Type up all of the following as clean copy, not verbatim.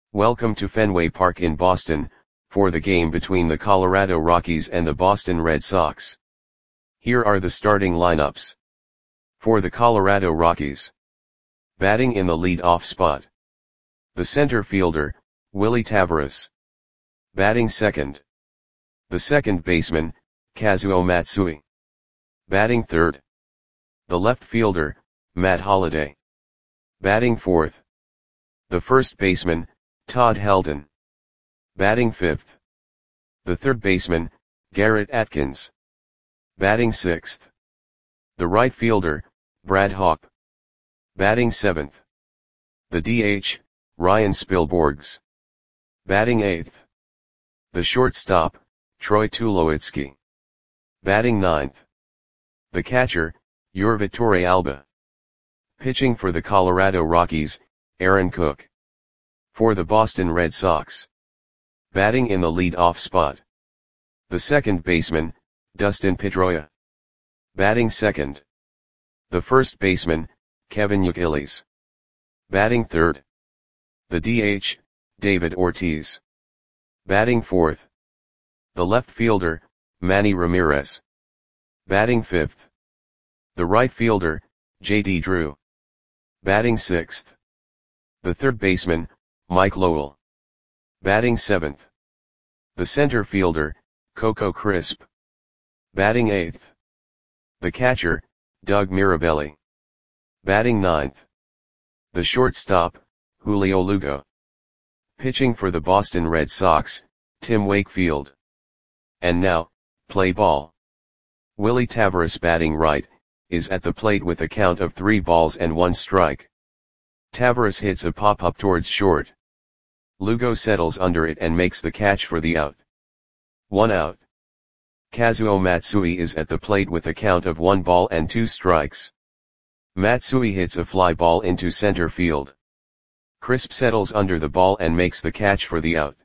Welcome to Fenway Park in Boston, for the game between the Colorado Rockies and the Boston Red Sox. Here are the starting lineups. For the Colorado Rockies. Batting in the lead-off spot. The center fielder, Willy Taveras. Batting second. The second baseman, Kazuo Matsui. Batting third. The left fielder, Matt Holliday. Batting fourth. The first baseman, Todd Helton. Batting fifth. The third baseman, Garrett Atkins. Batting sixth. The right fielder, Brad Hawpe. Batting seventh. The DH, Ryan Spilborghs. Batting eighth. The shortstop, Troy Tulowitzki. Batting ninth. The catcher, Yuri Torrealba. Pitching for the Colorado Rockies, Aaron Cook. For the Boston Red Sox. Batting in the lead-off spot. The second baseman, Dustin Pedroia. Batting second. The first baseman, Kevin Youkilis. Batting third. The DH, David Ortiz. Batting fourth. The left fielder, Manny Ramirez. Batting fifth. The right fielder, J.D. Drew. Batting sixth. The third baseman, Mike Lowell. Batting seventh. The center fielder, Coco Crisp. Batting eighth. The catcher, Doug Mirabelli. Batting ninth. The shortstop, Julio Lugo. Pitching for the Boston Red Sox, Tim Wakefield. And now, play ball. Willy Taveras batting right, is at the plate with a count of 3 balls and 1 strike. Taveras hits a pop-up towards short. Lugo settles under it and makes the catch for the out. 1 out. Kazuo Matsui is at the plate with a count of 1 ball and 2 strikes. Matsui hits a fly ball into center field. Crisp settles under the ball and makes the catch for the out.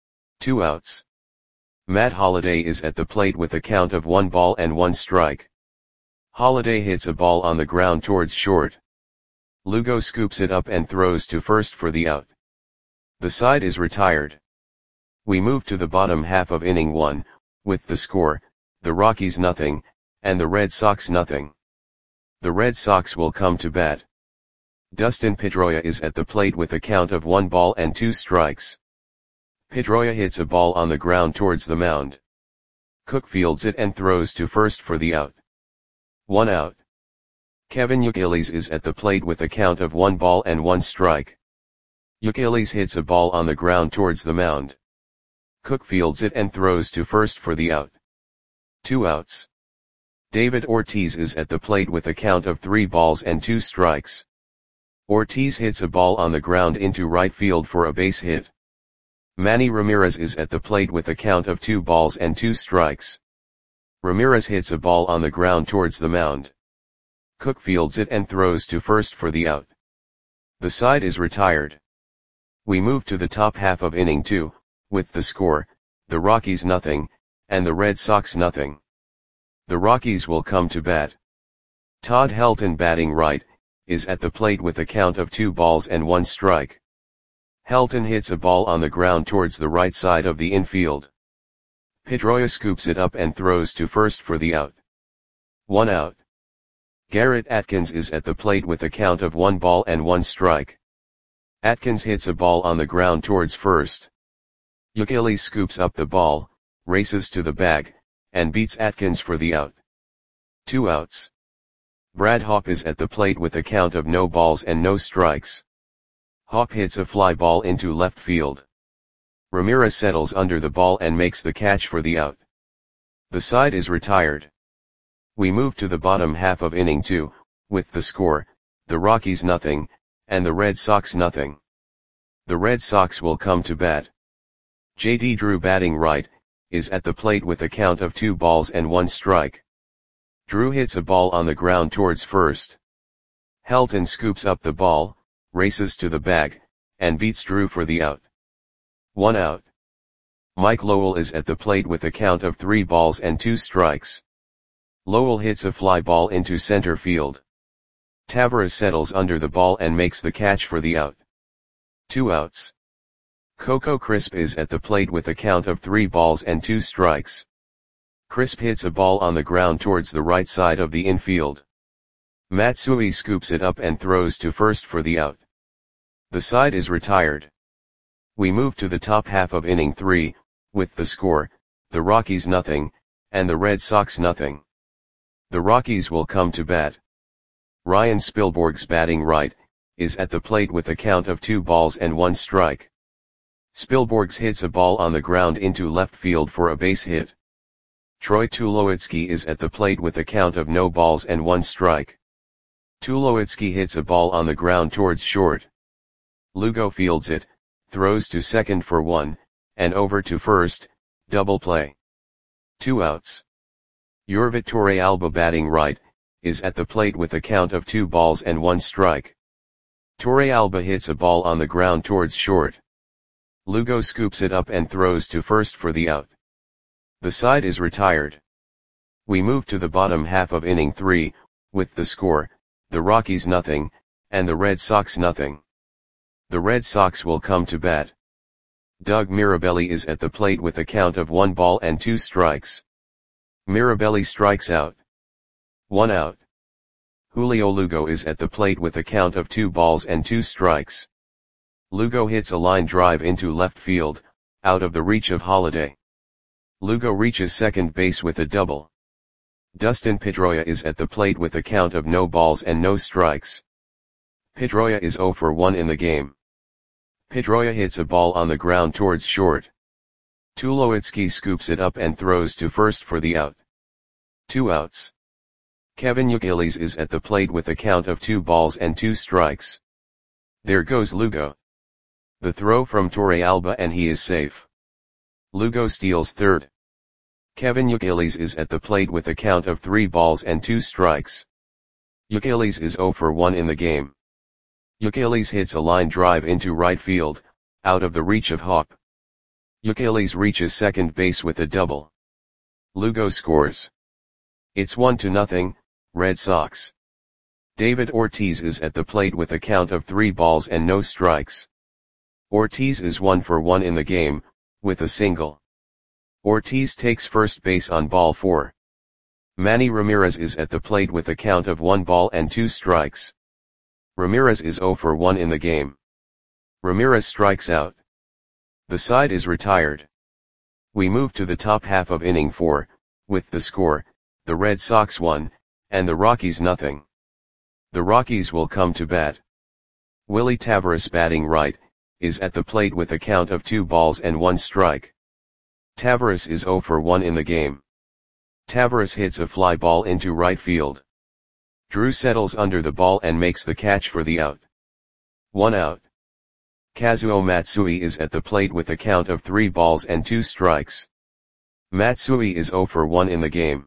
2 outs. Matt Holliday is at the plate with a count of 1 ball and 1 strike. Holliday hits a ball on the ground towards short. Lugo scoops it up and throws to first for the out. The side is retired. We move to the bottom half of inning 1, with the score, the Rockies nothing, and the Red Sox nothing. The Red Sox will come to bat. Dustin Pedroia is at the plate with a count of 1 ball and 2 strikes. Pedroia hits a ball on the ground towards the mound. Cook fields it and throws to first for the out. 1 out. Kevin Youkilis is at the plate with a count of 1 ball and 1 strike. Youkilis hits a ball on the ground towards the mound. Cook fields it and throws to first for the out. 2 outs. David Ortiz is at the plate with a count of 3 balls and 2 strikes. Ortiz hits a ball on the ground into right field for a base hit. Manny Ramirez is at the plate with a count of 2 balls and 2 strikes. Ramirez hits a ball on the ground towards the mound. Cook fields it and throws to first for the out. The side is retired. We move to the top half of inning 2, with the score, the Rockies nothing, and the Red Sox nothing. The Rockies will come to bat. Todd Helton batting right, is at the plate with a count of 2 balls and 1 strike. Helton hits a ball on the ground towards the right side of the infield. Pedroia scoops it up and throws to first for the out. 1 out. Garrett Atkins is at the plate with a count of 1 ball and 1 strike. Atkins hits a ball on the ground towards first. Youkilis scoops up the ball, races to the bag, and beats Atkins for the out. 2 outs. Brad Hawpe is at the plate with a count of no balls and no strikes. Hawpe hits a fly ball into left field. Ramirez settles under the ball and makes the catch for the out. The side is retired. We move to the bottom half of inning 2, with the score, the Rockies nothing, and the Red Sox nothing. The Red Sox will come to bat. J.D. Drew batting right, is at the plate with a count of 2 balls and 1 strike. Drew hits a ball on the ground towards first. Helton scoops up the ball, races to the bag, and beats Drew for the out. 1 out. Mike Lowell is at the plate with a count of 3 balls and 2 strikes. Lowell hits a fly ball into center field. Taveras settles under the ball and makes the catch for the out. 2 outs. Coco Crisp is at the plate with a count of 3 balls and 2 strikes. Crisp hits a ball on the ground towards the right side of the infield. Matsui scoops it up and throws to first for the out. The side is retired. We move to the top half of inning 3, with the score, the Rockies nothing, and the Red Sox nothing. The Rockies will come to bat. Ryan Spilborghs, batting right, is at the plate with a count of 2 balls and 1 strike. Spilborghs hits a ball on the ground into left field for a base hit. Troy Tulowitzki is at the plate with a count of no balls and 1 strike. Tulowitzki hits a ball on the ground towards short. Lugo fields it, throws to second for 1, and over to first, double play. 2 outs. Yorvit Torrealba, batting right, is at the plate with a count of 2 balls and 1 strike. Torrealba hits a ball on the ground towards short. Lugo scoops it up and throws to first for the out. The side is retired. We move to the bottom half of inning 3, with the score, the Rockies nothing, and the Red Sox nothing. The Red Sox will come to bat. Doug Mirabelli is at the plate with a count of 1 ball and 2 strikes. Mirabelli strikes out. 1 out. Julio Lugo is at the plate with a count of 2 balls and 2 strikes. Lugo hits a line drive into left field, out of the reach of Holliday. Lugo reaches second base with a double. Dustin Pedroia is at the plate with a count of no balls and no strikes. Pedroia is 0 for 1 in the game. Pedroia hits a ball on the ground towards short. Tulowitzki scoops it up and throws to first for the out. 2 outs. Kevin Youkilis is at the plate with a count of 2 balls and 2 strikes. There goes Lugo. The throw from Torrealba and he is safe. Lugo steals third. Kevin Youkilis is at the plate with a count of 3 balls and 2 strikes. Youkilis is 0 for 1 in the game. Youkilis hits a line drive into right field, out of the reach of Hawk. Youkilis reaches second base with a double. Lugo scores. It's 1-0, Red Sox. David Ortiz is at the plate with a count of 3 balls and no strikes. Ortiz is 1 for 1 in the game, with a single. Ortiz takes first base on ball 4. Manny Ramirez is at the plate with a count of 1 ball and 2 strikes. Ramirez is 0 for 1 in the game. Ramirez strikes out. The side is retired. We move to the top half of inning 4, with the score, the Red Sox 1, and the Rockies nothing. The Rockies will come to bat. Willie Taveras, batting right, is at the plate with a count of 2 balls and 1 strike. Taveras is 0 for 1 in the game. Taveras hits a fly ball into right field. Drew settles under the ball and makes the catch for the out. 1 out. Kazuo Matsui is at the plate with a count of 3 balls and 2 strikes. Matsui is 0 for 1 in the game.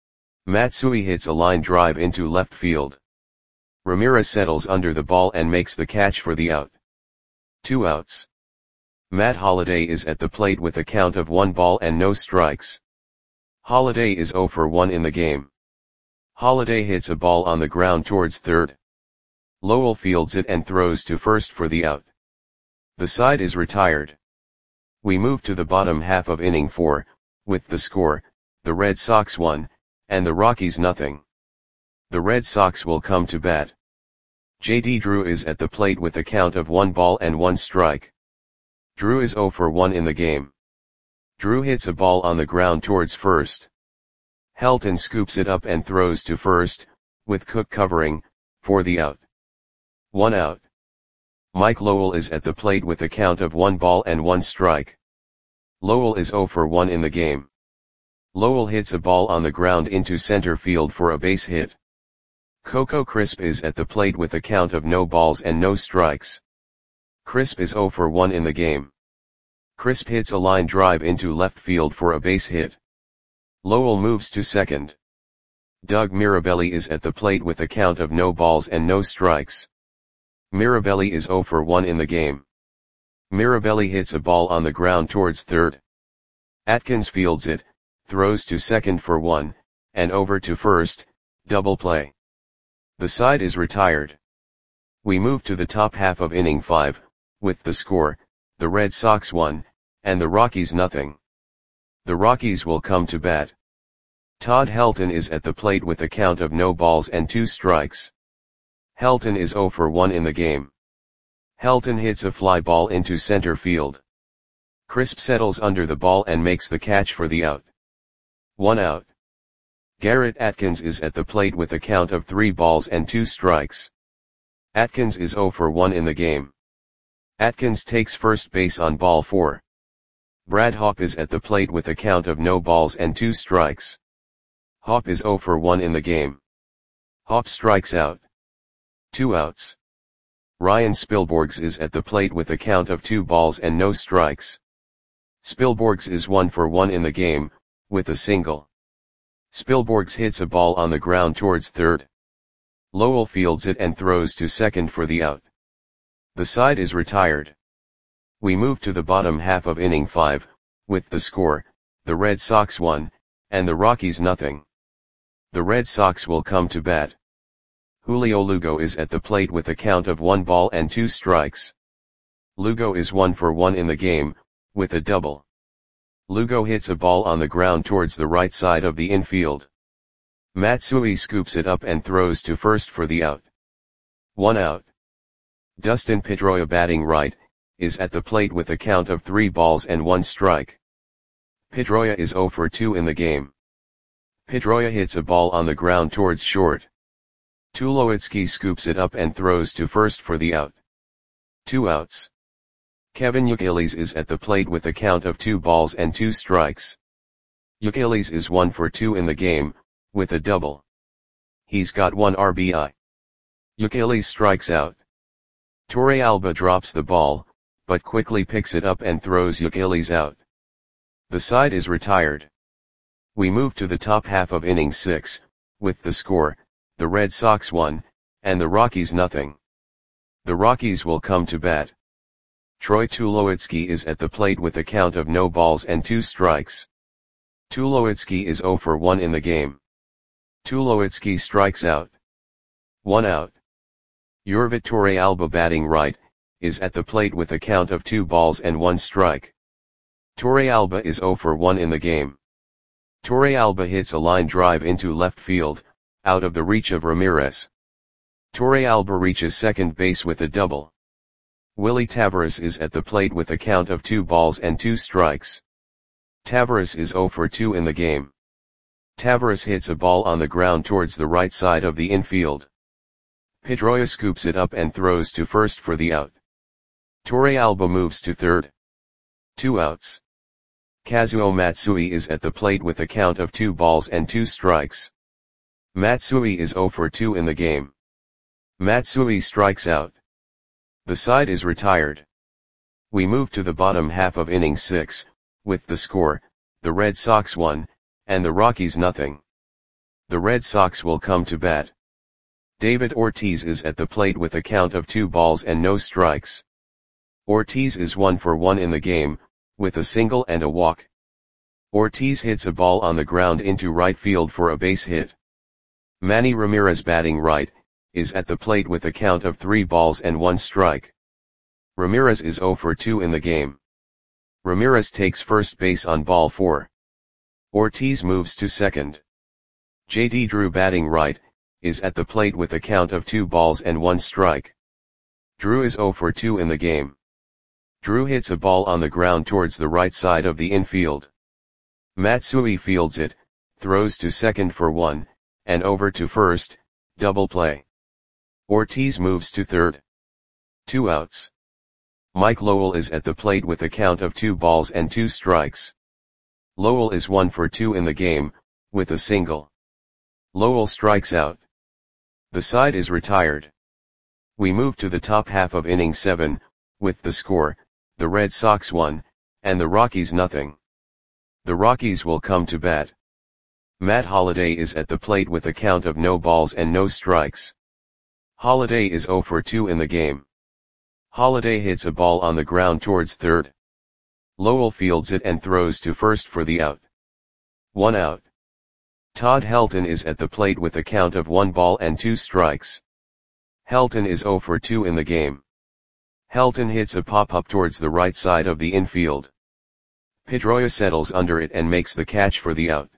Matsui hits a line drive into left field. Ramirez settles under the ball and makes the catch for the out. 2 outs. Matt Holliday is at the plate with a count of 1 ball and no strikes. Holliday is 0 for 1 in the game. Holliday hits a ball on the ground towards third. Lowell fields it and throws to first for the out. The side is retired. We move to the bottom half of inning 4, with the score, the Red Sox 1, and the Rockies nothing. The Red Sox will come to bat. J.D. Drew is at the plate with a count of 1 ball and 1 strike. Drew is 0 for 1 in the game. Drew hits a ball on the ground towards first. Helton scoops it up and throws to first, with Cook covering, for the out. 1 out. Mike Lowell is at the plate with a count of 1 ball and 1 strike. Lowell is 0 for 1 in the game. Lowell hits a ball on the ground into center field for a base hit. Coco Crisp is at the plate with a count of no balls and no strikes. Crisp is 0 for 1 in the game. Crisp hits a line drive into left field for a base hit. Lowell moves to second. Doug Mirabelli is at the plate with a count of no balls and no strikes. Mirabelli is 0 for 1 in the game. Mirabelli hits a ball on the ground towards third. Atkins fields it, throws to second for 1, and over to first, double play. The side is retired. We move to the top half of inning 5, with the score, the Red Sox 1, and the Rockies nothing. The Rockies will come to bat. Todd Helton is at the plate with a count of no balls and 2 strikes. Helton is 0 for 1 in the game. Helton hits a fly ball into center field. Crisp settles under the ball and makes the catch for the out. 1 out. Garrett Atkins is at the plate with a count of 3 balls and 2 strikes. Atkins is 0 for 1 in the game. Atkins takes first base on ball 4. Brad Hawpe is at the plate with a count of no balls and 2 strikes. Hawpe is 0 for 1 in the game. Hawpe strikes out. 2 outs. Ryan Spilborghs is at the plate with a count of 2 balls and no strikes. Spilborghs is 1 for 1 in the game, with a single. Spilborghs hits a ball on the ground towards third. Lowell fields it and throws to second for the out. The side is retired. We move to the bottom half of inning 5, with the score, the Red Sox 1, and the Rockies nothing. The Red Sox will come to bat. Julio Lugo is at the plate with a count of 1 ball and 2 strikes. Lugo is 1 for 1 in the game, with a double. Lugo hits a ball on the ground towards the right side of the infield. Matsui scoops it up and throws to first for the out. 1 out. Dustin Pedroia, batting right, is at the plate with a count of 3 balls and 1 strike. Pedroia is 0 for 2 in the game. Pedroia hits a ball on the ground towards short. Tulowitzki scoops it up and throws to first for the out. 2 outs. Kevin Youkilis is at the plate with a count of 2 balls and 2 strikes. Youkilis is 1 for 2 in the game, with a double. He's got 1 RBI. Youkilis strikes out. Torrealba drops the ball, but quickly picks it up and throws Youkilis out. The side is retired. We move to the top half of inning 6, with the score, the Red Sox 1, and the Rockies nothing. The Rockies will come to bat. Troy Tulowitzki is at the plate with a count of no balls and 2 strikes. Tulowitzki is 0 for 1 in the game. Tulowitzki strikes out. 1 out. Yurvit Torrealba, batting right, is at the plate with a count of 2 balls and 1 strike. Torrealba is 0 for 1 in the game. Torrealba hits a line drive into left field, out of the reach of Ramirez. Torrealba reaches second base with a double. Willie Taveras is at the plate with a count of 2 balls and 2 strikes. Taveras is 0 for 2 in the game. Taveras hits a ball on the ground towards the right side of the infield. Pedroia scoops it up and throws to first for the out. Torrealba moves to third. 2 outs. Kazuo Matsui is at the plate with a count of 2 balls and 2 strikes. Matsui is 0 for 2 in the game. Matsui strikes out. The side is retired. We move to the bottom half of inning 6, with the score, the Red Sox 1, and the Rockies nothing. The Red Sox will come to bat. David Ortiz is at the plate with a count of 2 balls and no strikes. Ortiz is 1 for 1 in the game, with a single and a walk. Ortiz hits a ball on the ground into right field for a base hit. Manny Ramirez, batting right, is at the plate with a count of 3 balls and 1 strike. Ramirez is 0 for 2 in the game. Ramirez takes first base on ball 4. Ortiz moves to second. J.D. Drew, batting right, is at the plate with a count of 2 balls and 1 strike. Drew is 0 for 2 in the game. Drew hits a ball on the ground towards the right side of the infield. Matsui fields it, throws to second for 1, and over to first, double play. Ortiz moves to third. 2 outs. Mike Lowell is at the plate with a count of 2 balls and 2 strikes. Lowell is 1 for 2 in the game, with a single. Lowell strikes out. The side is retired. We move to the top half of inning 7, with the score, the Red Sox 1, and the Rockies nothing. The Rockies will come to bat. Matt Holliday is at the plate with a count of no balls and no strikes. Holliday is 0 for 2 in the game. Holliday hits a ball on the ground towards third. Lowell fields it and throws to first for the out. 1 out. Todd Helton is at the plate with a count of 1 ball and 2 strikes. Helton is 0 for 2 in the game. Helton hits a pop-up towards the right side of the infield. Pedroia settles under it and makes the catch for the out.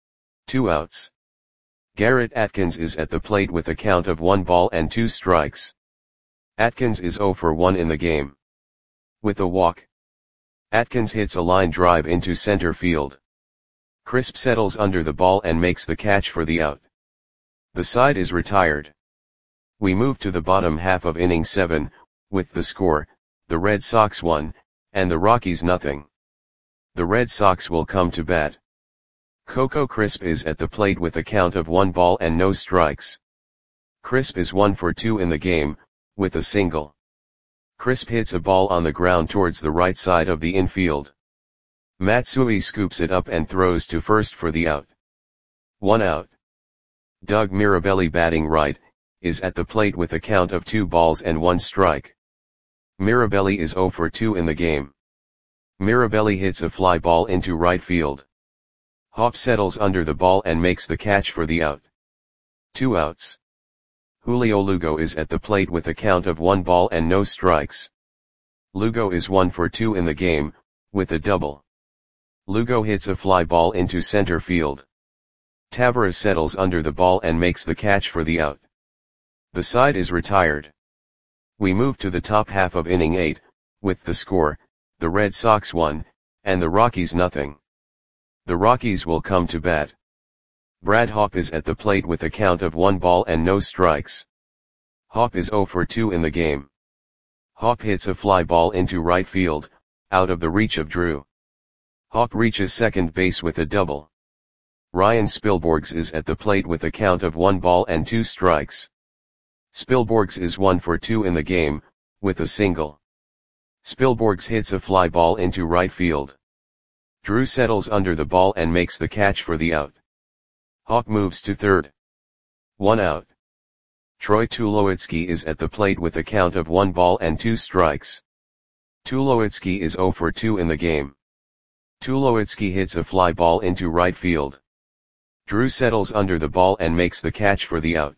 2 outs. Garrett Atkins is at the plate with a count of 1 ball and 2 strikes. Atkins is 0 for 1 in the game. With a walk, Atkins hits a line drive into center field. Crisp settles under the ball and makes the catch for the out. The side is retired. We move to the bottom half of inning 7, with the score, the Red Sox 1, and the Rockies nothing. The Red Sox will come to bat. Coco Crisp is at the plate with a count of 1 ball and no strikes. Crisp is 1 for 2 in the game, with a single. Crisp hits a ball on the ground towards the right side of the infield. Matsui scoops it up and throws to first for the out. 1 out. Doug Mirabelli, batting right, is at the plate with a count of 2 balls and 1 strike. Mirabelli is 0 for 2 in the game. Mirabelli hits a fly ball into right field. Hop settles under the ball and makes the catch for the out. 2 outs. Julio Lugo is at the plate with a count of 1 ball and no strikes. Lugo is 1 for 2 in the game, with a double. Lugo hits a fly ball into center field. Tavares settles under the ball and makes the catch for the out. The side is retired. We move to the top half of inning 8, with the score, the Red Sox 1, and the Rockies nothing. The Rockies will come to bat. Brad Hawpe is at the plate with a count of 1 ball and no strikes. Hawpe is 0 for 2 in the game. Hawpe hits a fly ball into right field, out of the reach of Drew. Hawpe reaches second base with a double. Ryan Spilborghs is at the plate with a count of 1 ball and 2 strikes. Spilborghs is 1 for 2 in the game, with a single. Spilborghs hits a fly ball into right field. Drew settles under the ball and makes the catch for the out. Hawpe moves to third. 1 out. Troy Tulowitzki is at the plate with a count of 1 ball and 2 strikes. Tulowitzki is 0 for 2 in the game. Tulowitzki hits a fly ball into right field. Drew settles under the ball and makes the catch for the out.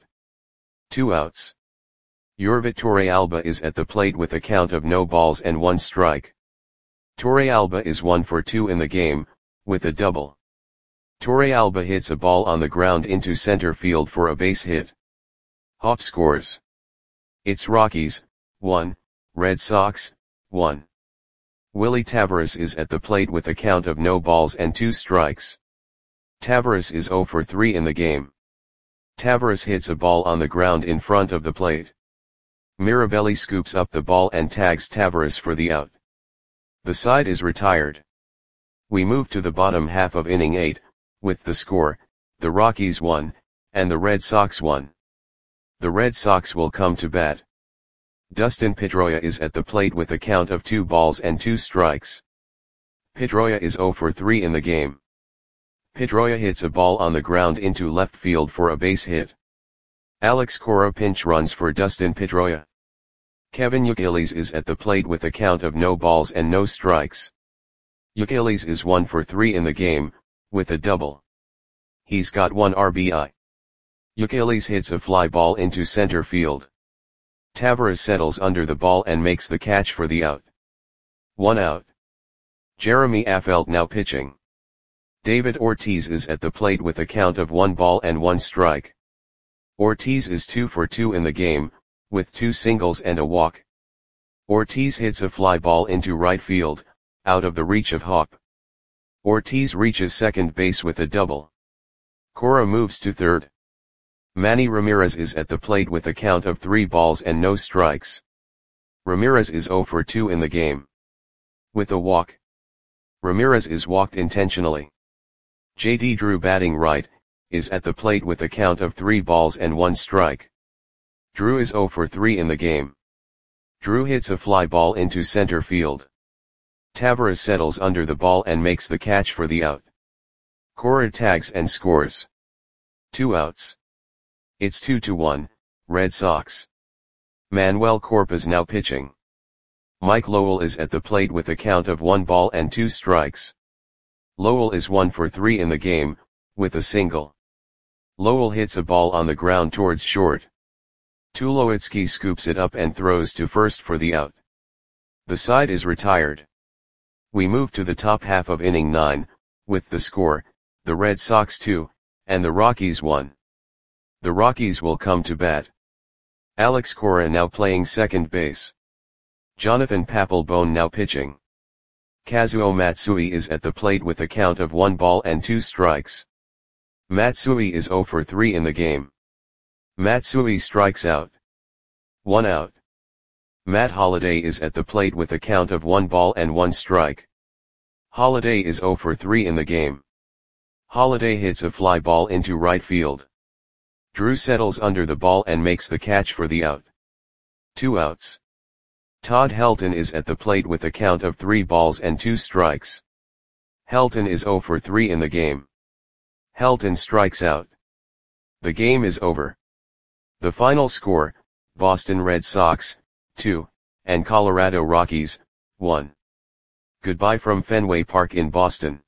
2 outs. Yorvit Torrealba is at the plate with a count of no balls and 1 strike. Torrealba is 1 for 2 in the game, with a double. Torrealba hits a ball on the ground into center field for a base hit. Hawpe scores. It's Rockies, 1, Red Sox, 1. Willie Tavares is at the plate with a count of no balls and 2 strikes. Tavares is 0 for 3 in the game. Tavares hits a ball on the ground in front of the plate. Mirabelli scoops up the ball and tags Tavares for the out. The side is retired. We move to the bottom half of inning 8, with the score, the Rockies 1, and the Red Sox 1. The Red Sox will come to bat. Dustin Pedroia is at the plate with a count of 2 balls and 2 strikes. Pedroia is 0 for 3 in the game. Pedroia hits a ball on the ground into left field for a base hit. Alex Cora pinch runs for Dustin Pedroia. Kevin Youkilis is at the plate with a count of no balls and no strikes. Youkilis is 1 for 3 in the game, with a double. He's got 1 RBI. Youkilis hits a fly ball into center field. Tavares settles under the ball and makes the catch for the out. 1 out. Jeremy Affeldt now pitching. David Ortiz is at the plate with a count of 1 ball and 1 strike. Ortiz is 2 for 2 in the game, with 2 singles and a walk. Ortiz hits a fly ball into right field, out of the reach of Hawpe. Ortiz reaches second base with a double. Cora moves to third. Manny Ramirez is at the plate with a count of 3 balls and no strikes. Ramirez is 0 for 2 in the game. With a walk. Ramirez is walked intentionally. J.D. Drew, batting right, is at the plate with a count of 3 balls and 1 strike. Drew is 0 for 3 in the game. Drew hits a fly ball into center field. Tavares settles under the ball and makes the catch for the out. Cora tags and scores. 2 outs. It's 2-1, Red Sox. Manuel Corpus now pitching. Mike Lowell is at the plate with a count of 1 ball and 2 strikes. Lowell is 1 for 3 in the game, with a single. Lowell hits a ball on the ground towards short. Tulowitzki scoops it up and throws to first for the out. The side is retired. We move to the top half of inning 9, with the score, the Red Sox 2, and the Rockies 1. The Rockies will come to bat. Alex Cora now playing second base. Jonathan Papelbon now pitching. Kazuo Matsui is at the plate with a count of 1 ball and 2 strikes. Matsui is 0 for 3 in the game. Matsui strikes out. 1 out. Matt Holliday is at the plate with a count of 1 ball and 1 strike. Holliday is 0 for 3 in the game. Holliday hits a fly ball into right field. Drew settles under the ball and makes the catch for the out. 2 outs. Todd Helton is at the plate with a count of 3 balls and 2 strikes. Helton is 0 for 3 in the game. Helton strikes out. The game is over. The final score, Boston Red Sox, 2, and Colorado Rockies, 1. Goodbye from Fenway Park in Boston.